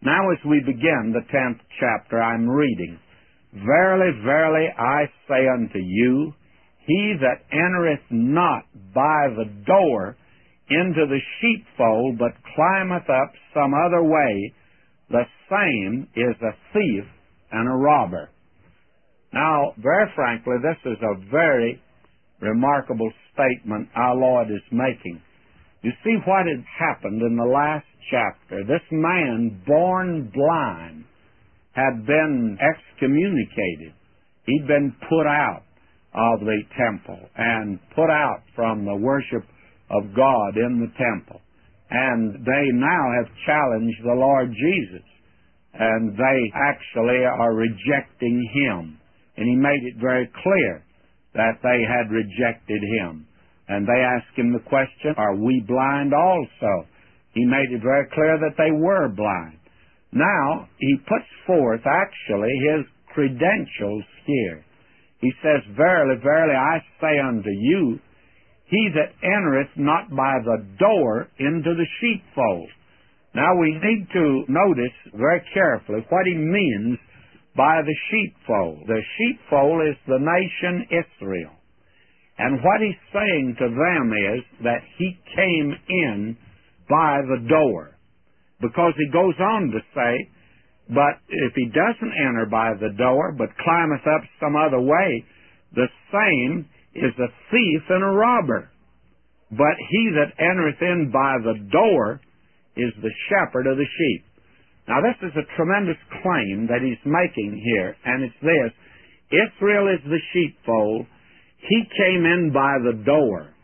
Now as we begin the 10th chapter, I'm reading, Verily, verily, I say unto you, he that entereth not by the door into the sheepfold, but climbeth up some other way, the same is a thief and a robber. Now, very frankly, this is a very remarkable statement our Lord is making. You see what had happened in the last chapter. This man, born blind, had been excommunicated. He'd been put out of the temple and put out from the worship of God in the temple. And they now have challenged the Lord Jesus. And they actually are rejecting Him. And He made it very clear that they had rejected Him. And they asked Him the question, are we blind also? He made it very clear that they were blind. Now, He puts forth actually His credentials here. He says, Verily, verily, I say unto you, he that entereth not by the door into the sheepfold. Now, we need to notice very carefully what He means by the sheepfold. The sheepfold is the nation Israel. And what He's saying to them is that He came in by the door. Because He goes on to say, but if he doesn't enter by the door, but climbeth up some other way, the same is a thief and a robber. But he that entereth in by the door is the shepherd of the sheep. Now this is a tremendous claim that he's making here, and it's this. Israel is the sheepfold. He came in by the door.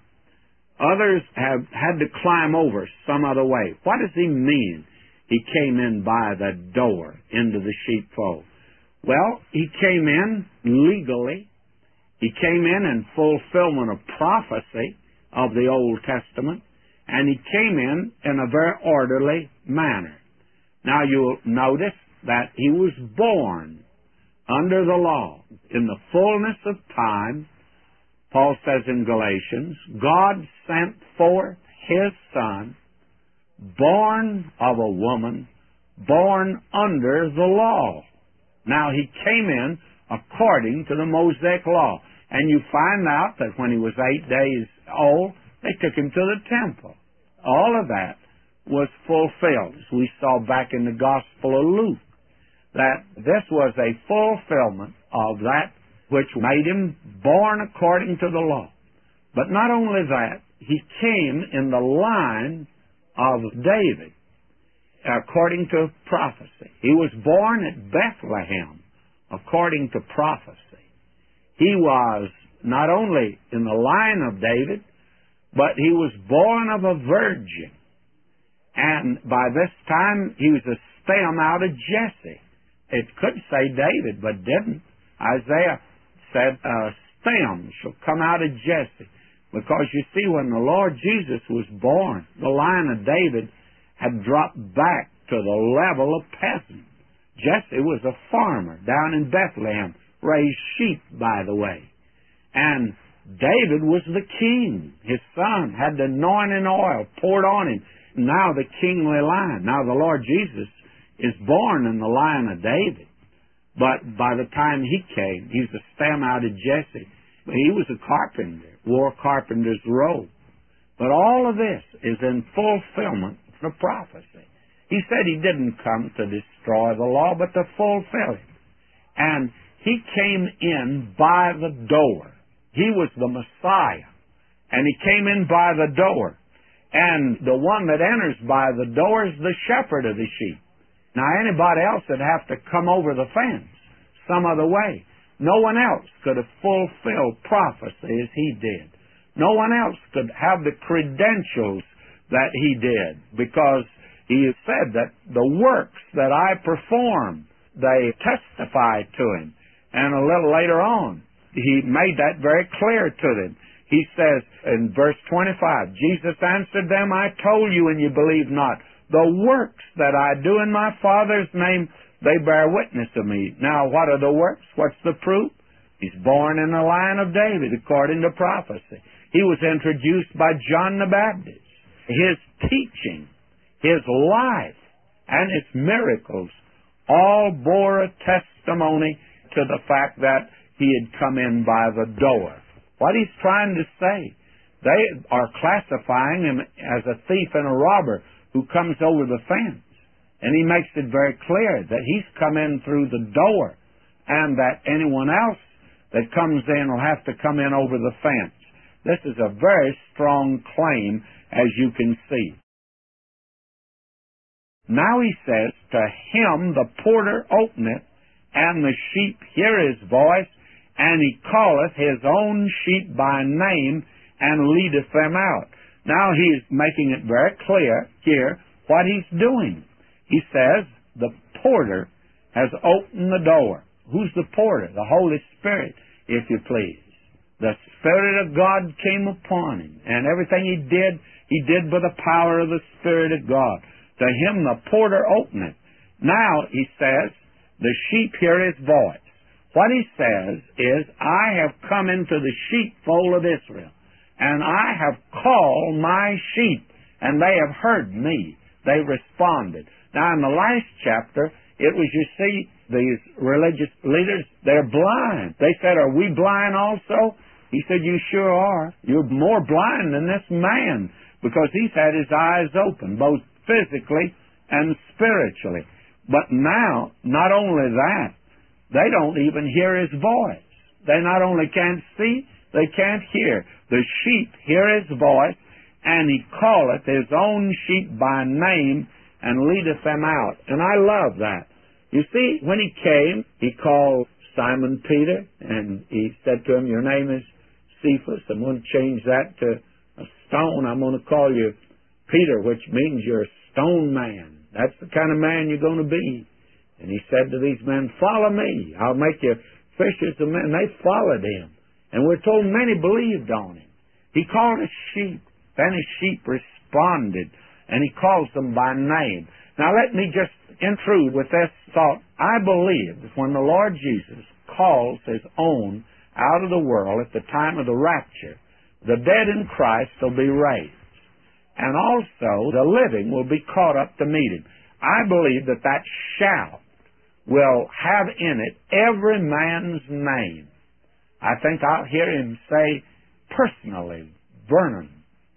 Others have had to climb over some other way. What does he mean? He came in by the door into the sheepfold. Well, he came in legally. He came in fulfillment of prophecy of the Old Testament, and he came in a very orderly manner. Now you'll notice that he was born under the law. In the fullness of time, Paul says in Galatians, God sent forth His Son, born of a woman, born under the law. Now, He came in according to the Mosaic law. And you find out that when He was 8 days old, they took Him to the temple. All of that was fulfilled, as we saw back in the Gospel of Luke, that this was a fulfillment of that which made Him born according to the law. But not only that, He came in the line of David, according to prophecy. He was born at Bethlehem, according to prophecy. He was not only in the line of David, but he was born of a virgin. And by this time, he was a stem out of Jesse. It could say David, but didn't. Isaiah said, a stem shall come out of Jesse. Because you see, when the Lord Jesus was born, the line of David had dropped back to the level of peasant. Jesse was a farmer down in Bethlehem, raised sheep, by the way. And David was the king. His son had the anointing oil poured on him. Now the kingly line. Now the Lord Jesus is born in the line of David. But by the time He came, He's a stem out of Jesse. He was a carpenter, wore a carpenter's robe. But all of this is in fulfillment of prophecy. He said He didn't come to destroy the law, but to fulfill it. And He came in by the door. He was the Messiah. And He came in by the door. And the one that enters by the door is the shepherd of the sheep. Now, anybody else would have to come over the fence some other way. No one else could have fulfilled prophecy as He did. No one else could have the credentials that He did, because He said that the works that I perform, they testify to Him. And a little later on, He made that very clear to them. He says in verse 25, Jesus answered them, I told you and you believe not. The works that I do in my Father's name, they bear witness of me. Now, what are the works? What's the proof? He's born in the line of David, according to prophecy. He was introduced by John the Baptist. His teaching, His life, and its miracles all bore a testimony to the fact that he had come in by the door. What he's trying to say, they are classifying him as a thief and a robber who comes over the fence. And he makes it very clear that he's come in through the door, and that anyone else that comes in will have to come in over the fence. This is a very strong claim, as you can see. Now he says, to him the porter openeth, and the sheep hear his voice, and he calleth his own sheep by name, and leadeth them out. Now he is making it very clear here what he's doing. He says, the porter has opened the door. Who's the porter? The Holy Spirit, if you please. The Spirit of God came upon him, and everything he did by the power of the Spirit of God. To him the porter openeth. Now, he says, the sheep hear his voice. What he says is, I have come into the sheepfold of Israel, and I have called my sheep, and they have heard me. They responded. Now, in the last chapter, it was, you see, these religious leaders, they're blind. They said, are we blind also? He said, you sure are. You're more blind than this man, because he's had his eyes open, both physically and spiritually. But now, not only that, they don't even hear his voice. They not only can't see, they can't hear. The sheep hear his voice, and he calleth his own sheep by name, and leadeth them out. And I love that. You see, when he came, he called Simon Peter, and he said to him, your name is Cephas. I'm going to change that to a stone. I'm going to call you Peter, which means you're a stone man. That's the kind of man you're going to be. And he said to these men, follow me. I'll make you fishers of men. They followed him. And we're told many believed on him. He called his sheep. Then his sheep responded. And he calls them by name. Now let me just intrude with this thought. I believe that when the Lord Jesus calls his own out of the world at the time of the rapture, the dead in Christ will be raised. And also the living will be caught up to meet him. I believe that that shout will have in it every man's name. I think I'll hear him say personally, Vernon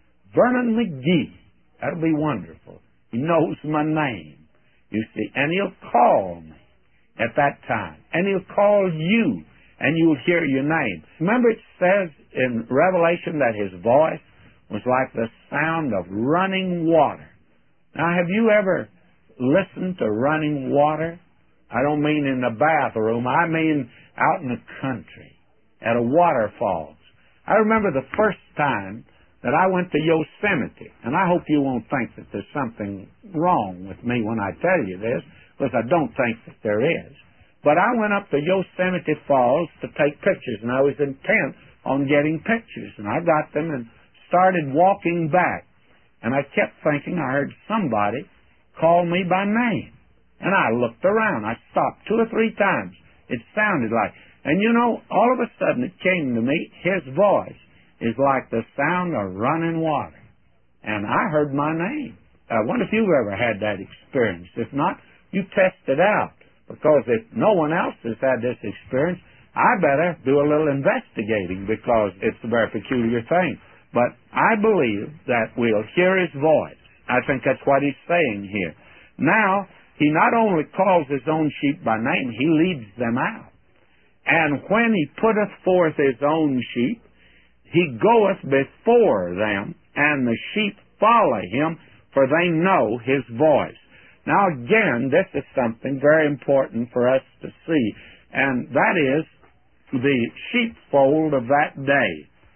McGee. That'll be wonderful. He knows my name, you see, and he'll call me at that time. And he'll call you, and you'll hear your name. Remember it says in Revelation that his voice was like the sound of running water. Now, have you ever listened to running water? I don't mean in the bathroom. I mean out in the country at a waterfalls. I remember the first time that I went to Yosemite, and I hope you won't think that there's something wrong with me when I tell you this, because I don't think that there is. But I went up to Yosemite Falls to take pictures, and I was intent on getting pictures, and I got them and started walking back. And I kept thinking I heard somebody call me by name. And I looked around. I stopped 2 or 3 times. It sounded like, and you know, all of a sudden it came to me, his voice is like the sound of running water. And I heard my name. I wonder if you've ever had that experience. If not, you test it out. Because if no one else has had this experience, I better do a little investigating, because it's a very peculiar thing. But I believe that we'll hear his voice. I think that's what he's saying here. Now, he not only calls his own sheep by name, he leads them out. And when he putteth forth his own sheep, he goeth before them, and the sheep follow him, for they know his voice. Now again, this is something very important for us to see, and that is the sheepfold of that day.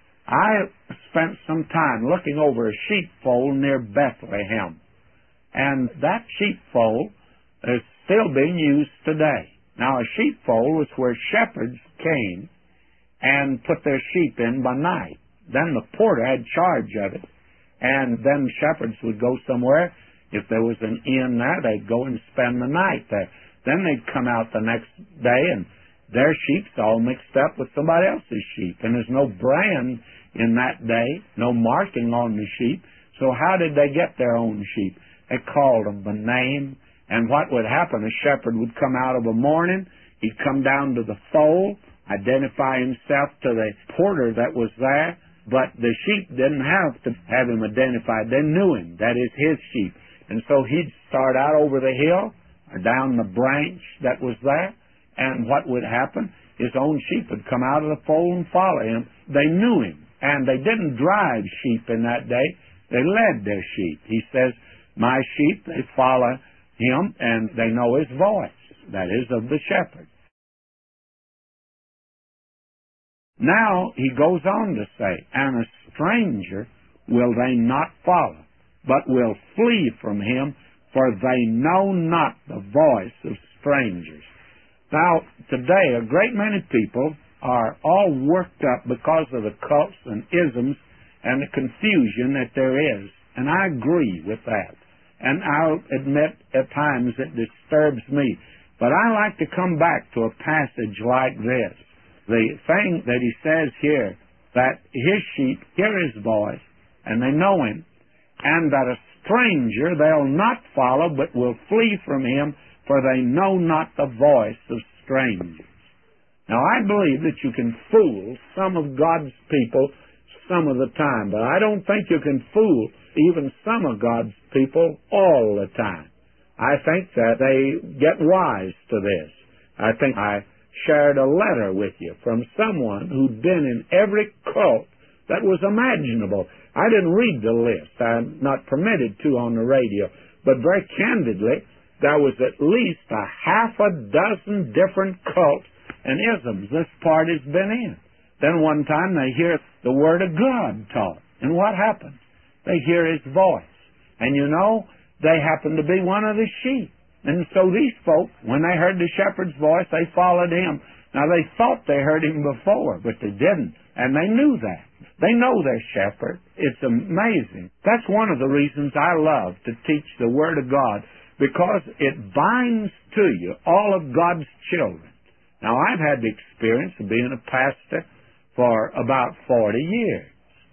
I spent some time looking over a sheepfold near Bethlehem, and that sheepfold is still being used today. Now, a sheepfold was where shepherds came and put their sheep in by night. Then the porter had charge of it, and then shepherds would go somewhere. If there was an inn there, they'd go and spend the night there. Then they'd come out the next day, and their sheep's all mixed up with somebody else's sheep. And there's no brand in that day, no marking on the sheep. So how did they get their own sheep? They called them by name, And what would happen, a shepherd would come out of a morning, he'd come down to the fold, identify himself to the porter that was there, but the sheep didn't have to have him identified. They knew him. That is his sheep. And so he'd start out over the hill or down the branch that was there, and what would happen? His own sheep would come out of the fold and follow him. They knew him, and they didn't drive sheep in that day. They led their sheep. He says, my sheep, they follow him, and they know his voice, that is, of the shepherd. Now he goes on to say, and a stranger will they not follow, but will flee from him, for they know not the voice of strangers. Now, today, a great many people are all worked up because of the cults and isms and the confusion that there is, and I agree with that. And I'll admit at times it disturbs me, but I like to come back to a passage like this. The thing that he says here, that his sheep hear his voice, and they know him, and that a stranger they'll not follow, but will flee from him, for they know not the voice of strangers. Now, I believe that you can fool some of God's people some of the time, but I don't think you can fool even some of God's people all the time. I think that they get wise to this. I think I shared a letter with you from someone who'd been in every cult that was imaginable. I didn't read the list. I'm not permitted to on the radio. But very candidly, there was at least a half a dozen different cults and isms this part has been in. Then one time they hear the Word of God taught. And what happens? They hear His voice. And you know, they happen to be one of the sheep. And so these folk, when they heard the shepherd's voice, they followed him. Now they thought they heard him before, but they didn't. And they knew that. They know their shepherd. It's amazing. That's one of the reasons I love to teach the Word of God, because it binds to you all of God's children. Now, I've had the experience of being a pastor for about 40 years.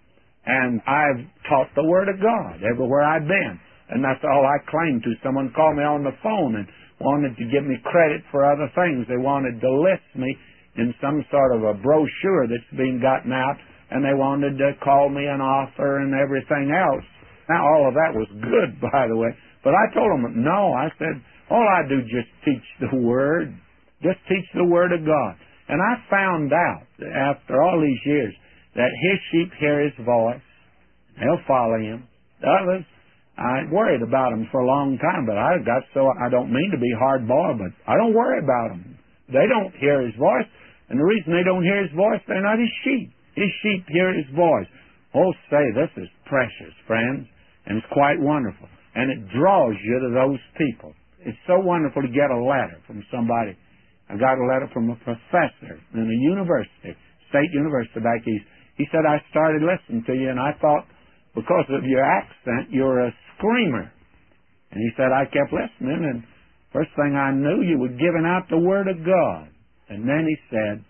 And I've taught the Word of God everywhere I've been. And that's all I claim to. Someone called me on the phone and wanted to give me credit for other things. They wanted to list me in some sort of a brochure that's being gotten out, and they wanted to call me an author and everything else. Now, all of that was good, by the way. But I told them, no, I said, all I do is just teach the Word. Just teach the Word of God. And I found out, after all these years, that His sheep hear His voice. They'll follow Him. The others, I worried about them for a long time, but I don't mean to be hard-boiled, but I don't worry about them. They don't hear His voice, and the reason they don't hear His voice, they're not His sheep. His sheep hear His voice. Oh, say, this is precious, friends, and it's quite wonderful. And it draws you to those people. It's so wonderful to get a letter from somebody. I got a letter from a professor in a university, state university back east. He said, I started listening to you, and I thought, because of your accent, you're a screamer. And he said, I kept listening, and first thing I knew, you were giving out the Word of God. And then he said,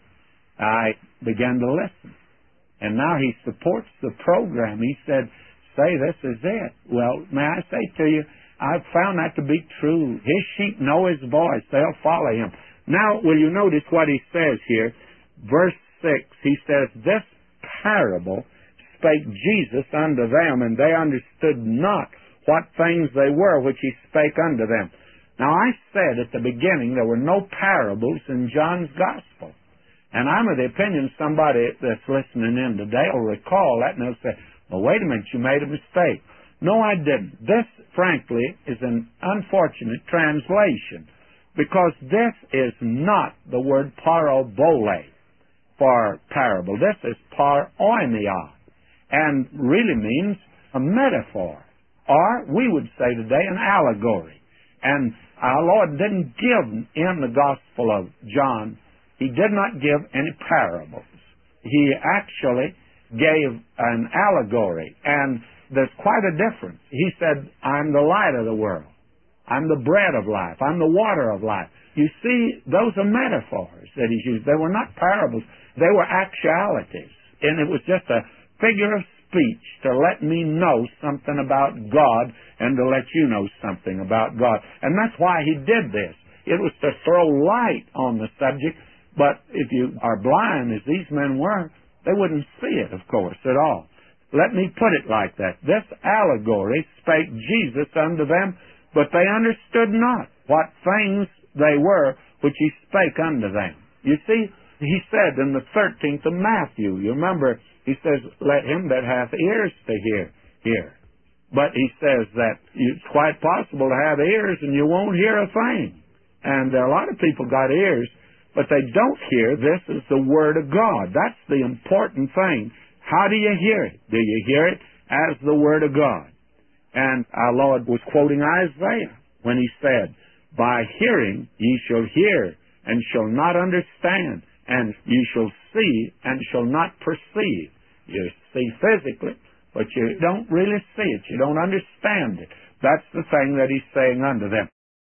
I began to listen. And now he supports the program. He said, say, this is it. Well, may I say to you, I've found that to be true. His sheep know His voice. They'll follow Him. Now, will you notice what he says here? Verse 6, he says, this parable spake Jesus unto them, and they understood not what things they were which He spake unto them. Now, I said at the beginning there were no parables in John's Gospel. And I'm of the opinion somebody that's listening in today will recall that, and they'll say, well, wait a minute, you made a mistake. No, I didn't. This, frankly, is an unfortunate translation, because this is not the word parabole for parable. This is paroimia, and really means a metaphor, or we would say today an allegory. And our Lord didn't give in the Gospel of John, He did not give any parables. He actually gave an allegory, and there's quite a difference. He said, I'm the light of the world. I'm the bread of life. I'm the water of life. You see, those are metaphors that He's used. They were not parables. They were actualities. And it was just a figure of speech to let me know something about God and to let you know something about God. And that's why he did this. It was to throw light on the subject, but if you are blind, as these men were, they wouldn't see it, of course, at all. Let me put it like that. This allegory spake Jesus unto them, but they understood not what things they were which he spake unto them. You see, he said in the 13th of Matthew, you remember, he says, let him that hath ears to hear. But he says that it's quite possible to have ears and you won't hear a thing. And a lot of people got ears, but they don't hear. This is the Word of God. That's the important thing. How do you hear it? Do you hear it as the Word of God? And our Lord was quoting Isaiah when he said, by hearing ye shall hear and shall not understand, and ye shall see and shall not perceive. You see physically, but you don't really see it. You don't understand it. That's the thing that he's saying unto them.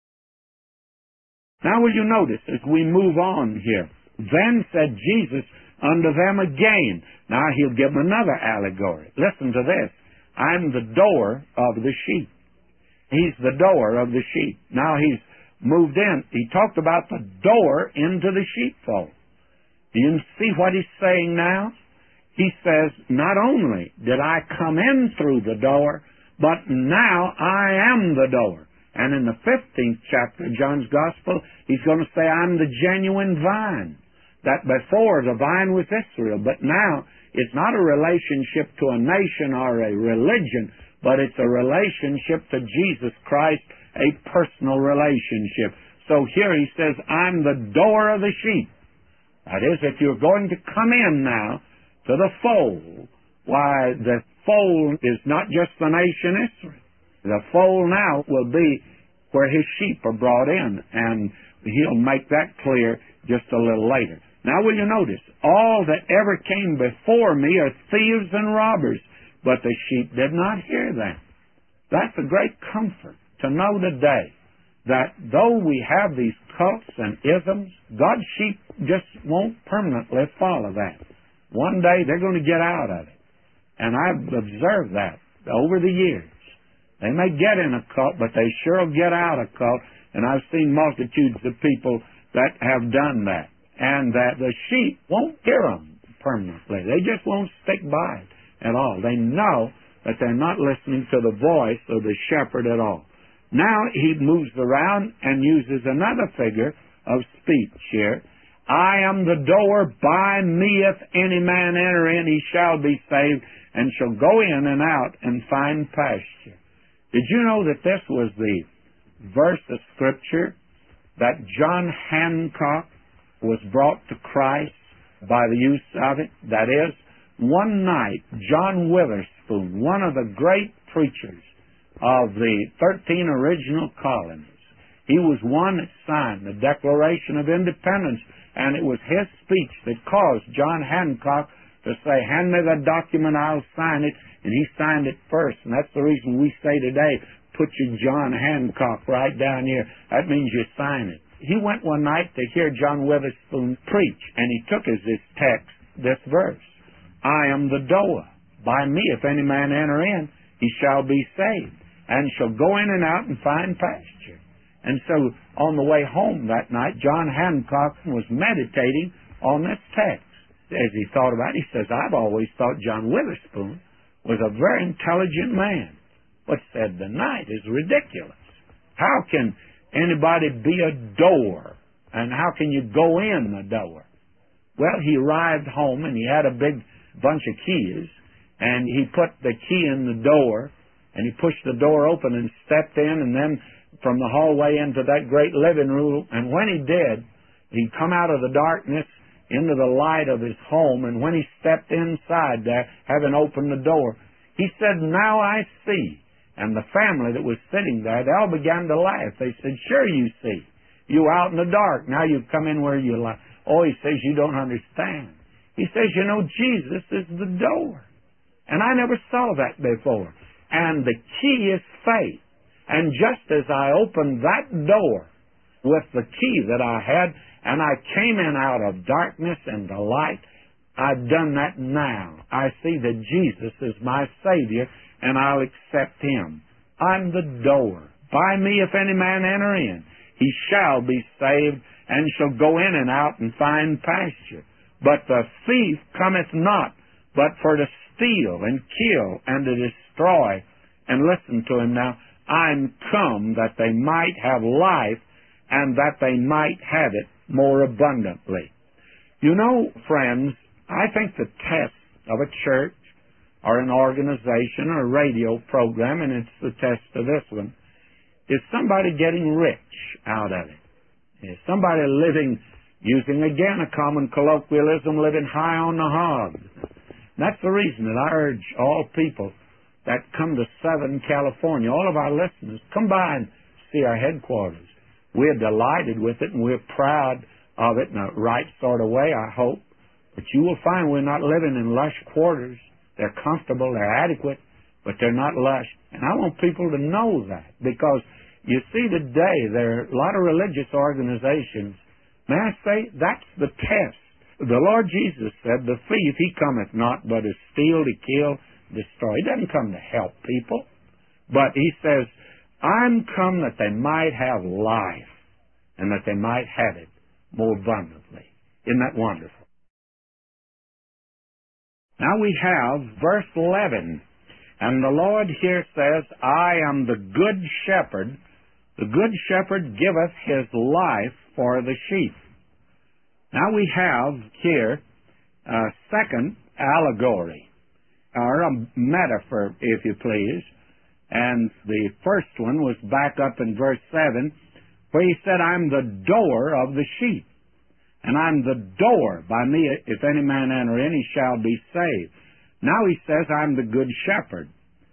Now will you notice as we move on here, then said Jesus unto them again. Now he'll give them another allegory. Listen to this. I'm the door of the sheep. He's the door of the sheep. Now he's moved in. He talked about the door into the sheepfold. Do you see what he's saying now? He says, not only did I come in through the door, but now I am the door. And in the 15th chapter of John's Gospel, he's going to say, I'm the genuine vine. That before the vine was Israel, but now it's not a relationship to a nation or a religion, but it's a relationship to Jesus Christ, a personal relationship. So here he says, I'm the door of the sheep. That is, if you're going to come in now to the fold, why, the fold is not just the nation Israel. The fold now will be where his sheep are brought in, and he'll make that clear just a little later. Now will you notice, all that ever came before me are thieves and robbers, but the sheep did not hear them. That's a great comfort to know today that though we have these cults and isms, God's sheep just won't permanently follow that. One day they're going to get out of it. And I've observed that over the years. They may get in a cult, but they sure will get out of a cult. And I've seen multitudes of people that have done that. And that the sheep won't hear them permanently. They just won't stick by it at all. They know that they're not listening to the voice of the shepherd at all. Now he moves around and uses another figure of speech here. I am the door. By me if any man enter in, he shall be saved, and shall go in and out and find pasture. Did you know that this was the verse of Scripture that John Hancock was brought to Christ by the use of it? That is, one night, John Witherspoon, one of the great preachers of the 13 original colonies, he was one that signed the Declaration of Independence, and it was his speech that caused John Hancock to say, hand me the document, I'll sign it, and he signed it first. And that's the reason we say today, put your John Hancock right down here. That means you sign it. He went one night to hear John Witherspoon preach, and he took as his text this verse. I am the door. By me, if any man enter in, he shall be saved, and shall go in and out and find pasture. And so, on the way home that night, John Hancock was meditating on this text. As he thought about it, he says, I've always thought John Witherspoon was a very intelligent man. But said the night is ridiculous. How can anybody be a door? And how can you go in the door? Well, he arrived home and he had a big bunch of keys, and he put the key in the door, and he pushed the door open and stepped in, and then from the hallway into that great living room. And when he did, he'd come out of the darkness into the light of his home, and when he stepped inside there, having opened the door, he said, now I see. And the family that was sitting there, they all began to laugh. They said, sure you see. You were out in the dark. Now you've come in where you lie. Oh, he says, you don't understand. He says, you know, Jesus is the door. And I never saw that before. And the key is faith. And just as I opened that door with the key that I had, and I came in out of darkness into light, I've done that now. I see that Jesus is my Savior, and I'll accept Him. I'm the door. By me, if any man enter in, he shall be saved, and shall go in and out and find pasture. But the thief cometh not, but for to steal and kill and to destroy. And listen to him now. I'm come that they might have life, and that they might have it more abundantly. You know, friends, I think the test of a church or an organization or a radio program, and it's the test of this one, is somebody getting rich out of it. Is somebody living, using again a common colloquialism, living high on the hog. That's the reason that I urge all people that come to Southern California, all of our listeners, come by and see our headquarters. We're delighted with it, and we're proud of it in a right sort of way, I hope. But you will find we're not living in lush quarters. They're comfortable, they're adequate, but they're not lush. And I want people to know that, because you see today there are a lot of religious organizations. May I say, that's the test. The Lord Jesus said, the thief, he cometh not but to steal, to kill, destroy. He doesn't come to help people. But he says, I'm come that they might have life, and that they might have it more abundantly. Isn't that wonderful? Now we have verse 11. And the Lord here says, I am the good shepherd. The good shepherd giveth his life for the sheep. Now we have here a second allegory, or a metaphor, if you please. And the first one was back up in verse 7, where he said, I'm the door of the sheep. And I'm the door. By me, if any man enter in, he shall be saved. Now he says, I'm the good shepherd.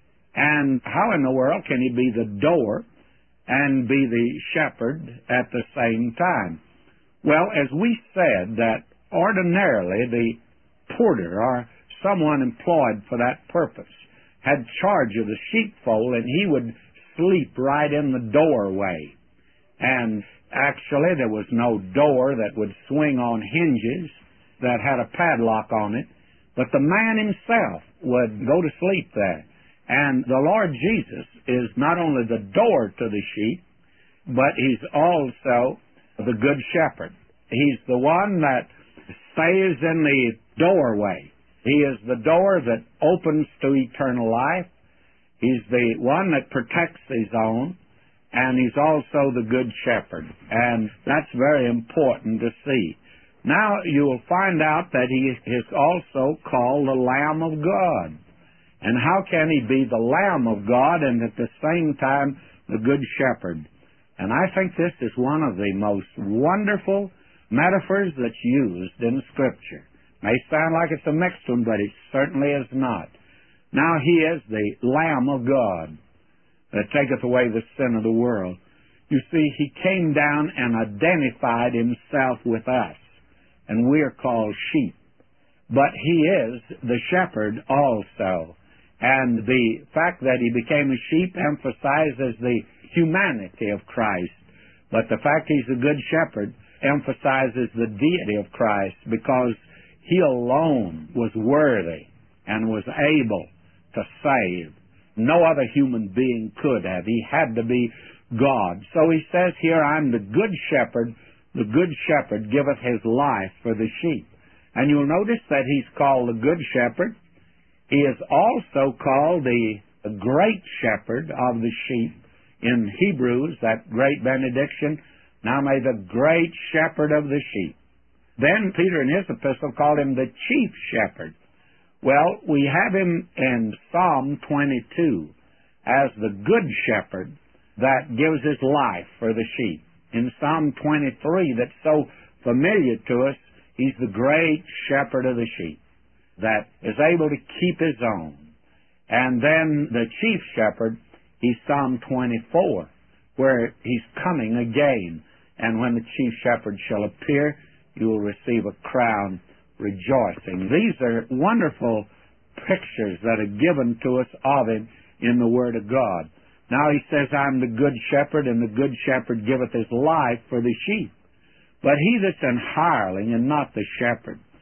And how in the world can he be the door and be the shepherd at the same time? Well, as we said, that ordinarily the porter or someone employed for that purpose had charge of the sheepfold, and he would sleep right in the doorway. And actually, there was no door that would swing on hinges that had a padlock on it, but the man himself would go to sleep there. And the Lord Jesus is not only the door to the sheep, but He's also the good shepherd. He's the one that stays in the doorway. He is the door that opens to eternal life. He's the one that protects His own. And He's also the good shepherd. And that's very important to see. Now you will find out that He is also called the Lamb of God. And how can He be the Lamb of God and at the same time the good shepherd? And I think this is one of the most wonderful metaphors that's used in Scripture. May sound like it's a mixed one, but it certainly is not. Now He is the Lamb of God that taketh away the sin of the world. You see, He came down and identified Himself with us, and we are called sheep. But He is the shepherd also. And the fact that He became a sheep emphasizes the humanity of Christ. But the fact He's a good shepherd emphasizes the deity of Christ, because He alone was worthy and was able to save. No other human being could have. He had to be God. So He says here, I'm the good shepherd. The good shepherd giveth his life for the sheep. And you'll notice that He's called the good shepherd. He is also called the great shepherd of the sheep. In Hebrews, that great benediction, now may the great shepherd of the sheep. Then Peter in his epistle called Him the chief shepherd. Well, we have Him in Psalm 22 as the good shepherd that gives his life for the sheep. In Psalm 23, that's so familiar to us, He's the great shepherd of the sheep that is able to keep His own. And then the chief shepherd, He's Psalm 24, where He's coming again. And when the chief shepherd shall appear, you will receive a crown rejoicing. These are wonderful pictures that are given to us of Him in the Word of God. Now He says, I'm the good shepherd, and the good shepherd giveth his life for the sheep. But he that's an hireling and not the shepherd,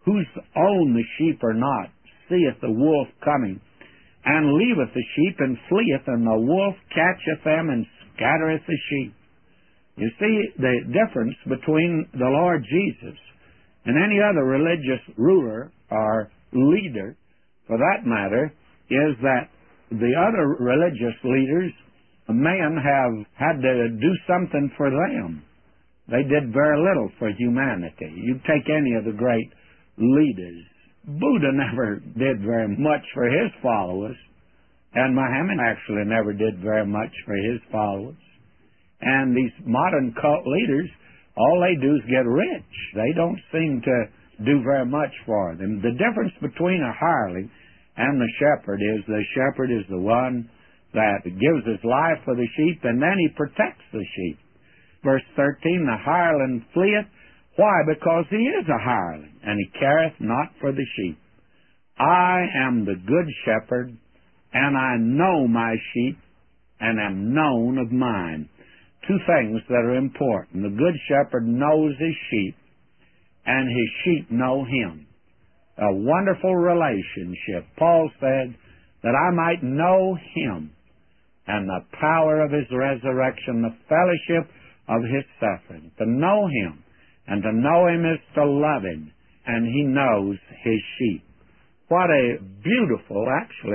whose own the sheep are not, seeth the wolf coming, and leaveth the sheep, and fleeth, and the wolf catcheth them, and scattereth the sheep. You see, the difference between the Lord Jesus and any other religious ruler or leader, for that matter, is that the other religious leaders, men have had to do something for them. They did very little for humanity. You take any of the great leaders. Buddha never did very much for his followers, and Muhammad actually never did very much for his followers. And these modern cult leaders, all they do is get rich. They don't seem to do very much for them. The difference between a hireling and the shepherd is the one that gives his life for the sheep, and then he protects the sheep. Verse 13, the hireling fleeth. Why? Because he is a hireling, and he careth not for the sheep. I am the good shepherd, and I know my sheep, and am known of mine. Two things that are important. The good shepherd knows his sheep, and his sheep know him. A wonderful relationship. Paul said that I might know him and the power of his resurrection, the fellowship of his suffering. To know him, and to know him is to love him, and he knows his sheep. What a beautiful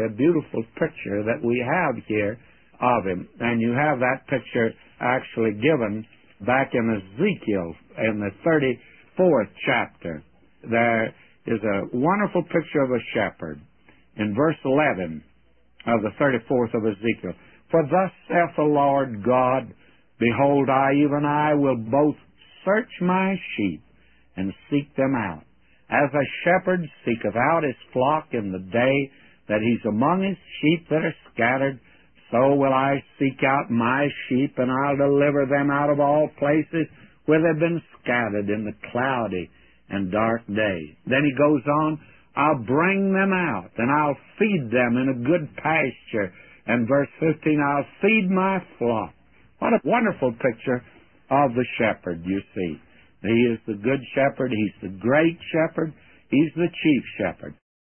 picture that we have here of him. And you have that picture actually given back in Ezekiel in the 34th chapter. There is a wonderful picture of a shepherd in verse 11 of the 34th of Ezekiel. For thus saith the Lord God, behold, even I will both search my sheep and seek them out. As a shepherd seeketh out his flock in the day that he's among his sheep that are scattered, so will I seek out my sheep, and I'll deliver them out of all places where they've been scattered in the cloudy and dark day. Then he goes on, I'll bring them out, and I'll feed them in a good pasture. And verse 15, I'll feed my flock. What a wonderful picture of the shepherd, you see. He is the good shepherd. He's the great shepherd. He's the chief shepherd.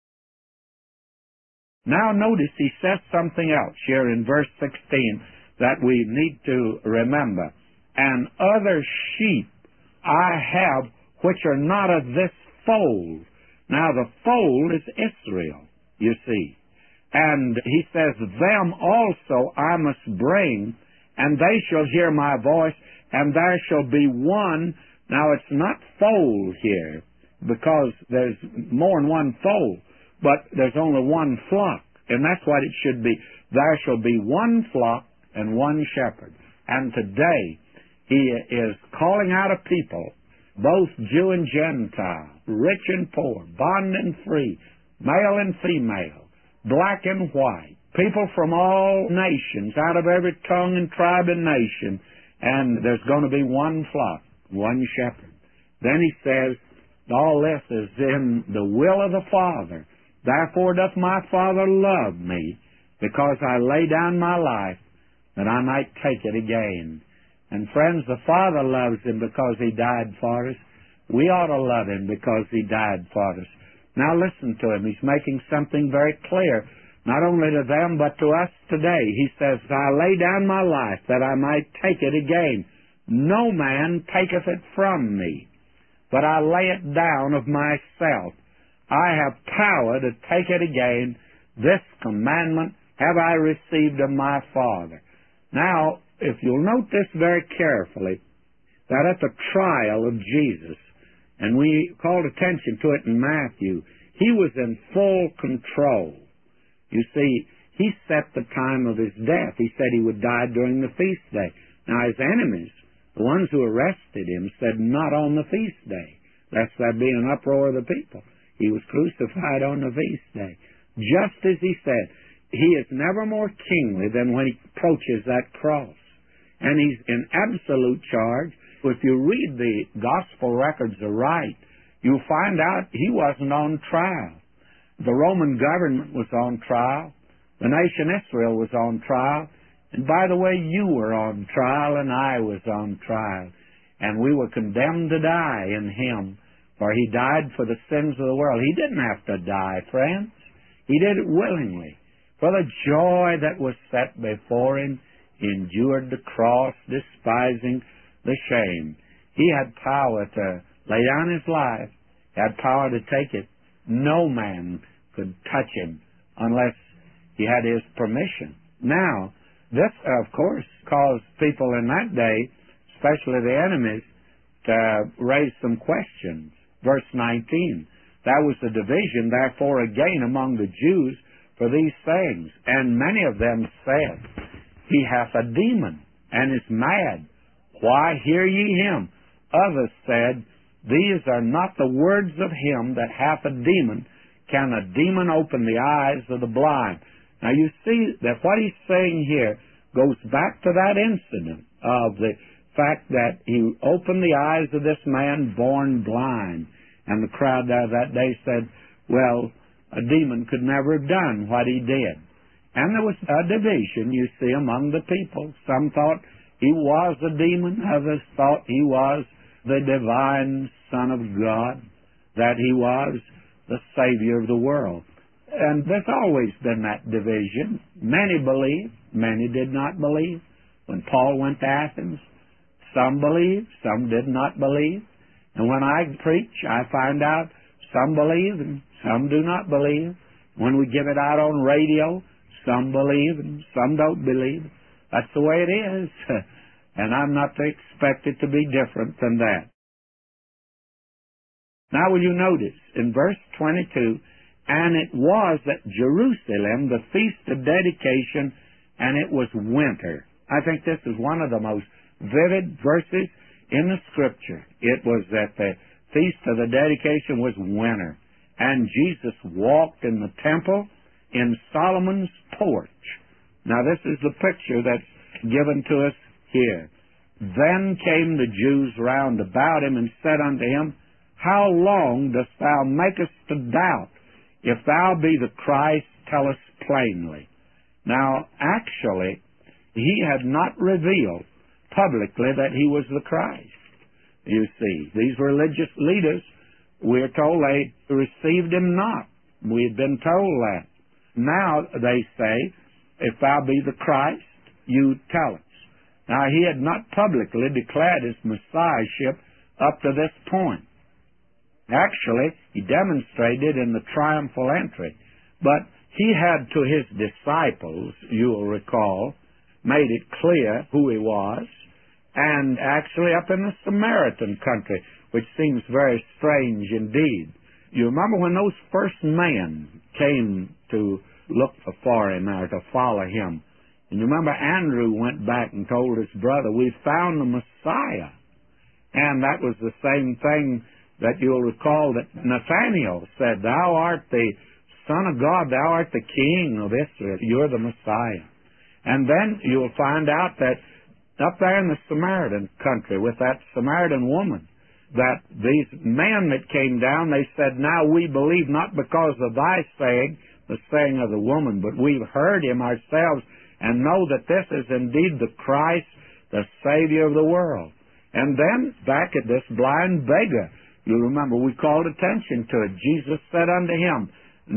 Now notice he says something else here in verse 16 that we need to remember. And other sheep I have which are not of this fold. Now the fold is Israel, you see. And he says, them also I must bring, and they shall hear my voice, and there shall be one. Now it's not fold here, because there's more than one fold, but there's only one flock, and that's what it should be. There shall be one flock and one shepherd. And today he is calling out a people, both Jew and Gentile, rich and poor, bond and free, male and female, black and white, people from all nations, out of every tongue and tribe and nation, and there's going to be one flock, one shepherd. Then he says, all this is in the will of the Father. Therefore doth my Father love me, because I lay down my life, that I might take it again. And friends, the Father loves him because he died for us. We ought to love him because he died for us. Now listen to him. He's making something very clear, not only to them, but to us today. He says, I lay down my life that I might take it again. No man taketh it from me, but I lay it down of myself. I have power to take it again. This commandment have I received of my Father. Now, if you'll note this very carefully, that at the trial of Jesus, and we called attention to it in Matthew, he was in full control. You see, he set the time of his death. He said he would die during the feast day. Now, his enemies, the ones who arrested him, said not on the feast day, lest there be an uproar of the people. He was crucified on the feast day. Just as he said, he is never more kingly than when he approaches that cross. And he's in absolute charge. If you read the gospel records aright, you'll find out he wasn't on trial. The Roman government was on trial. The nation Israel was on trial. And by the way, you were on trial and I was on trial. And we were condemned to die in him For he died for the sins of the world. He didn't have to die, friends. He did it willingly. For the joy that was set before him, he endured the cross, despising the shame. He had power to lay down his life. He had power to take it. No man could touch him unless he had his permission. Now, this, of course, caused people in that day, especially the enemies, to raise some questions. Verse 19, there was a division, therefore, again among the Jews for these things. And many of them said, He hath a demon, and is mad. Why hear ye him? Others said, These are not the words of him that hath a demon. Can a demon open the eyes of the blind? Now you see that what he's saying here goes back to that incident of the fact that he opened the eyes of this man born blind. And the crowd there that day said, well, a demon could never have done what he did. And there was a division, you see, among the people. Some thought he was a demon. Others thought he was the divine Son of God, that he was the Savior of the world. And there's always been that division. Many believed, many did not believe. When Paul went to Athens, some believed, some did not believe. And when I preach, I find out some believe and some do not believe. When we give it out on radio, some believe and some don't believe. That's the way it is. And I'm not to expect it to be different than that. Now will you notice in verse 22, and it was at Jerusalem the feast of dedication, and it was winter. I think this is one of the most vivid verses in the Scripture. It was that the feast of the dedication was winter. And Jesus walked in the temple in Solomon's porch. Now this is the picture that's given to us here. Then came the Jews round about him and said unto him, How long dost thou make us to doubt? If thou be the Christ, tell us plainly. Now, actually, he had not revealed publicly that he was the Christ. You see, these religious leaders, we're told they received him not. We had been told that. Now they say, if thou be the Christ, you tell us. Now he had not publicly declared his messiahship up to this point. Actually, he demonstrated in the triumphal entry. But he had to his disciples, you'll recall, made it clear who he was. And actually up in the Samaritan country, which seems very strange indeed. You remember when those first men came to look for him or to follow him. And you remember Andrew went back and told his brother, we found the Messiah. And that was the same thing that you'll recall that Nathanael said, Thou art the Son of God, thou art the King of Israel, you're the Messiah. And then you'll find out that up there in the Samaritan country with that Samaritan woman, that these men that came down, they said, Now we believe not because of thy saying, the saying of the woman, but we've heard him ourselves and know that this is indeed the Christ, the Savior of the world. And then back at this blind beggar, you remember we called attention to it. Jesus said unto him,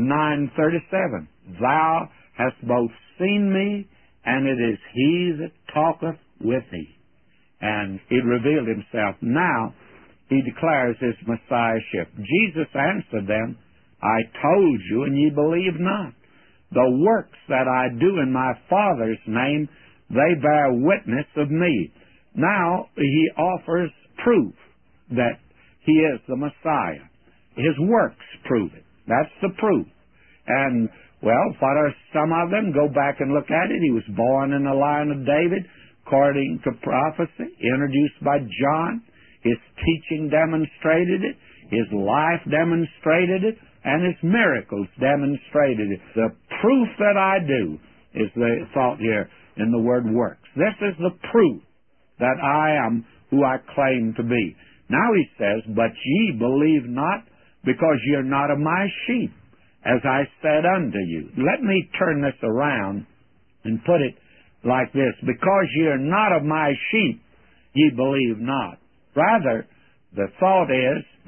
9:37, Thou hast both seen me, and it is he that talketh with thee. And he revealed himself. Now he declares his messiahship. Jesus answered them, I told you, and ye believe not. The works that I do in my Father's name, they bear witness of me. Now he offers proof that he is the Messiah. His works prove it. That's the proof. And, well, what are some of them? Go back and look at it. He was born in the line of David, according to prophecy, introduced by John. His teaching demonstrated it. His life demonstrated it. And his miracles demonstrated it. The proof that I do is the thought here in the word works. This is the proof that I am who I claim to be. Now he says, But ye believe not, because ye are not of my sheep, as I said unto you. Let me turn this around and put it like this. Because ye are not of my sheep, ye believe not. Rather, the thought is that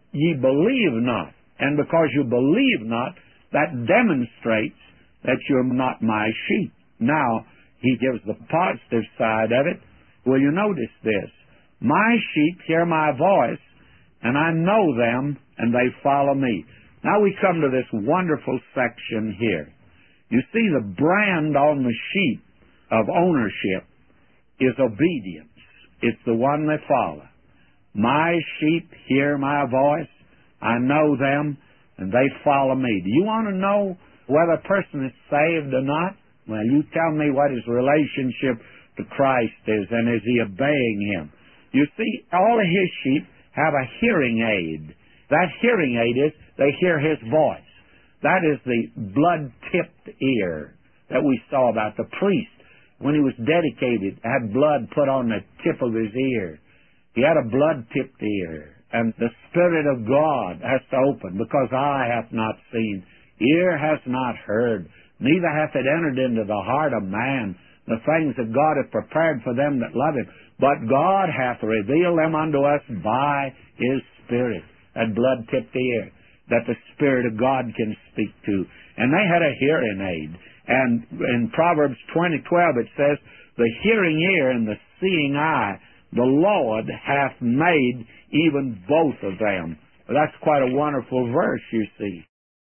ye believe not. And because you believe not, that demonstrates that you're not my sheep. Now, he gives the positive side of it. Will you notice this? My sheep hear my voice, and I know them, and they follow me. Now we come to this wonderful section here. You see, the brand on the sheep of ownership is obedience. It's the one they follow. My sheep hear my voice, I know them, and they follow me. Do you want to know whether a person is saved or not? Well, you tell me what his relationship to Christ is, and is he obeying him? You see, all of his sheep have a hearing aid. That hearing aid is they hear his voice. That is the blood-tipped ear that we saw about the priest. When he was dedicated, had blood put on the tip of his ear. He had a blood-tipped ear. And the Spirit of God has to open, because eye hath not seen, ear has not heard, neither hath it entered into the heart of man the things that God hath prepared for them that love him. But God hath revealed them unto us by his Spirit, that blood-tipped ear, that the Spirit of God can speak to. And they had a hearing aid. And in Proverbs 20:12 it says, the hearing ear and the seeing eye, the Lord hath made even both of them. Well, that's quite a wonderful verse, you see.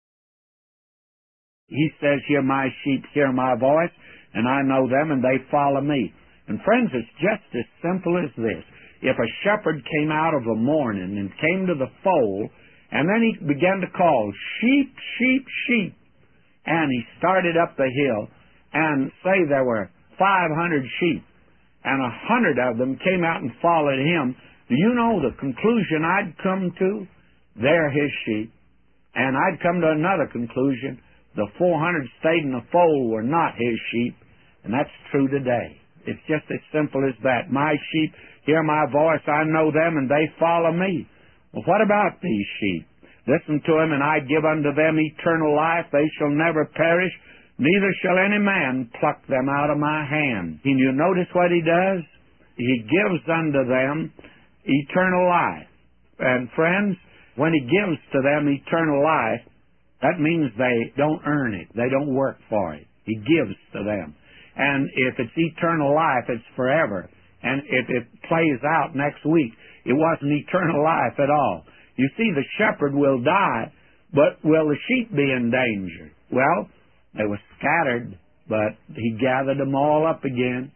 He says, hear my sheep, hear my voice, and I know them, and they follow me. And friends, it's just as simple as this. If a shepherd came out of the morning and came to the fold, and then he began to call, sheep, sheep, sheep, and he started up the hill, and say there were 500 sheep, and 100 of them came out and followed him, do you know the conclusion I'd come to? They're his sheep. And I'd come to another conclusion. The 400 stayed in the fold were not his sheep. And that's true today. It's just as simple as that. My sheep hear my voice, I know them, and they follow me. Well, what about these sheep? Listen to him, and I give unto them eternal life. They shall never perish, neither shall any man pluck them out of my hand. Can you notice what he does? He gives unto them eternal life. And friends, when he gives to them eternal life, that means they don't earn it. They don't work for it. He gives to them. And if it's eternal life, it's forever. And if it plays out next week, it wasn't eternal life at all. You see, the shepherd will die, but will the sheep be in danger? Well, they were scattered, but he gathered them all up again.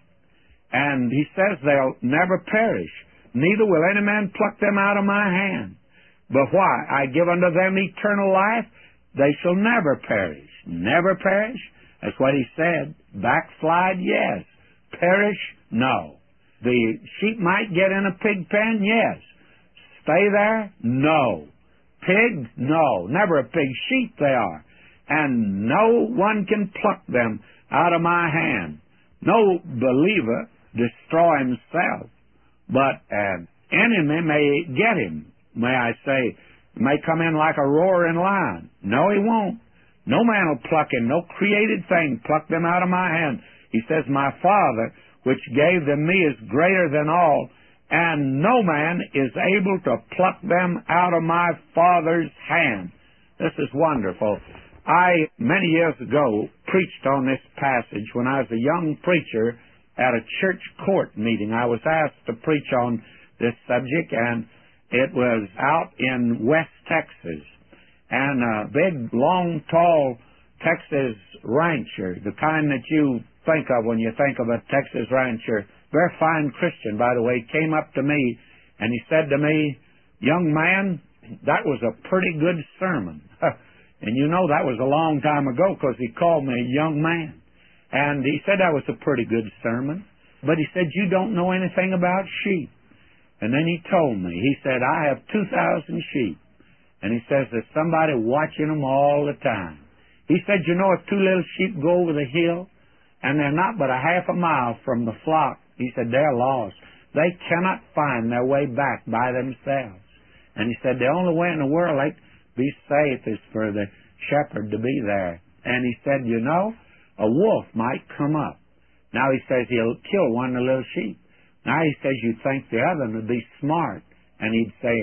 And he says they'll never perish, neither will any man pluck them out of my hand. But why? I give unto them eternal life, they shall never perish. Never perish? That's what he said. Backslide? Yes. Perish? No. The sheep might get in a pig pen? Yes. Stay there? No. Pig? No. Never a pig. Sheep they are. And no one can pluck them out of my hand. No believer destroy himself, but an enemy may get him. May I say, may come in like a roaring lion. No, he won't. No man will pluck him. No created thing pluck them out of my hand. He says, my Father, which gave them me, is greater than all, and no man is able to pluck them out of my Father's hand. This is wonderful. I, many years ago, preached on this passage when I was a young preacher at a church court meeting. I was asked to preach on this subject, and it was out in West Texas. And a big, long, tall Texas rancher, the kind that you think of when you think of a Texas rancher, very fine Christian, by the way, came up to me, and he said to me, young man, that was a pretty good sermon. And you know that was a long time ago, because he called me a young man. And he said that was a pretty good sermon. But he said, you don't know anything about sheep. And then he told me, he said, I have 2,000 sheep. And he says, there's somebody watching them all the time. He said, you know, if two little sheep go over the hill, and they're not but a half a mile from the flock, he said, they're lost. They cannot find their way back by themselves. And he said, the only way in the world they be safe is for the shepherd to be there. And he said, you know, a wolf might come up. Now he says he'll kill one of the little sheep. Now he says you'd think the other would be smart. And he'd say,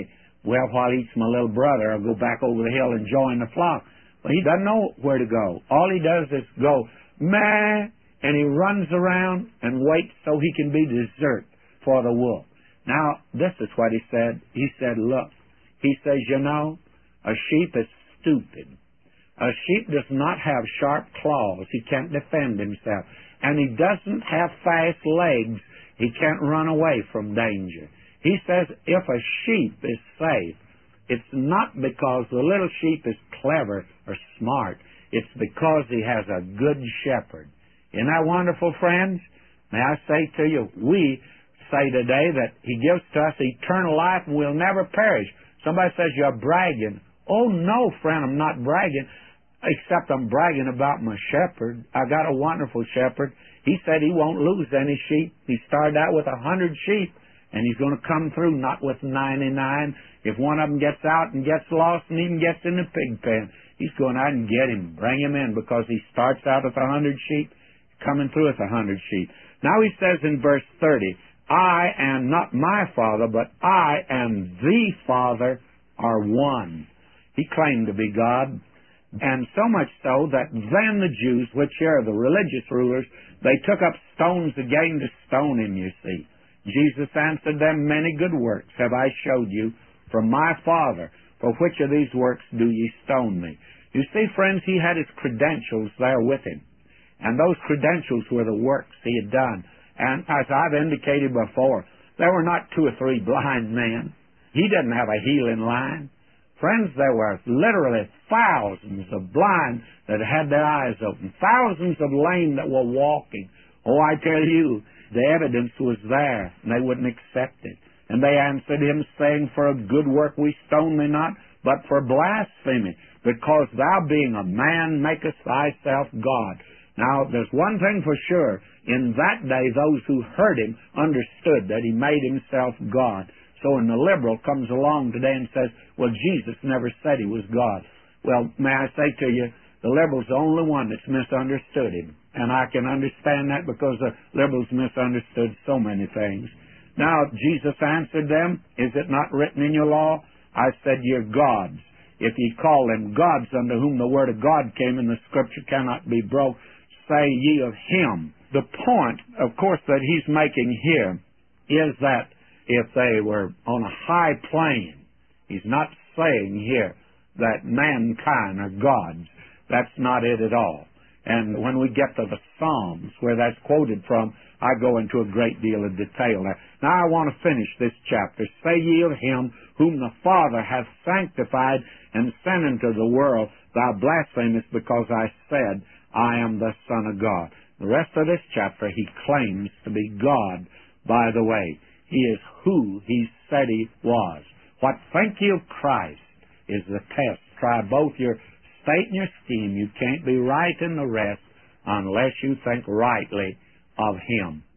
Well, while he eats my little brother, I'll go back over the hill and join the flock. Well, he doesn't know where to go. All he does is go, meh, and he runs around and waits so he can be dessert for the wolf. Now, this is what he said. He said, look, he says, you know, a sheep is stupid. A sheep does not have sharp claws. He can't defend himself. And he doesn't have fast legs. He can't run away from danger. He says if a sheep is safe, it's not because the little sheep is clever or smart. It's because he has a good shepherd. Isn't that wonderful, friends? May I say to you, we say today that he gives to us eternal life and we'll never perish. Somebody says you're bragging. Oh, no, friend, I'm not bragging, except I'm bragging about my shepherd. I got a wonderful shepherd. He said he won't lose any sheep. He started out with 100 sheep, and he's going to come through not with 99. If one of them gets out and gets lost and even gets in the pig pen, he's going out and get him, bring him in, because he starts out with 100 sheep, coming through with 100 sheep. Now he says in verse 30, I and not my Father, but I and the Father are one. He claimed to be God. And so much so that then the Jews, which are the religious rulers, they took up stones again to stone him, you see. Jesus answered them, many good works have I showed you from my Father. For which of these works do ye stone me? You see, friends, he had his credentials there with him. And those credentials were the works he had done. And as I've indicated before, there were not 2 or 3 blind men. He didn't have a healing line. Friends, there were literally thousands of blind that had their eyes open, thousands of lame that were walking. Oh, I tell you, the evidence was there, and they wouldn't accept it. And they answered him, saying, for a good work we stone thee not, but for blasphemy, because thou being a man makest thyself God. Now, there's one thing for sure. In that day, those who heard him understood that he made himself God. So when the liberal comes along today and says, well, Jesus never said he was God. Well, may I say to you, the liberal's the only one that's misunderstood him. And I can understand that because the liberals misunderstood so many things. Now, Jesus answered them, is it not written in your law? I said, you're gods. If ye call them gods unto whom the word of God came and the scripture cannot be broke, say ye of him. The point, of course, that he's making here is that if they were on a high plane, he's not saying here that mankind are gods. That's not it at all. And when we get to the Psalms, where that's quoted from, I go into a great deal of detail there. Now I want to finish this chapter. Say ye of him whom the Father hath sanctified and sent into the world, thou blasphemest, because I said, I am the Son of God. The rest of this chapter, he claims to be God, by the way. He is who he said he was. What think you of Christ is the test. Try both your state and your scheme. You can't be right in the rest unless you think rightly of him.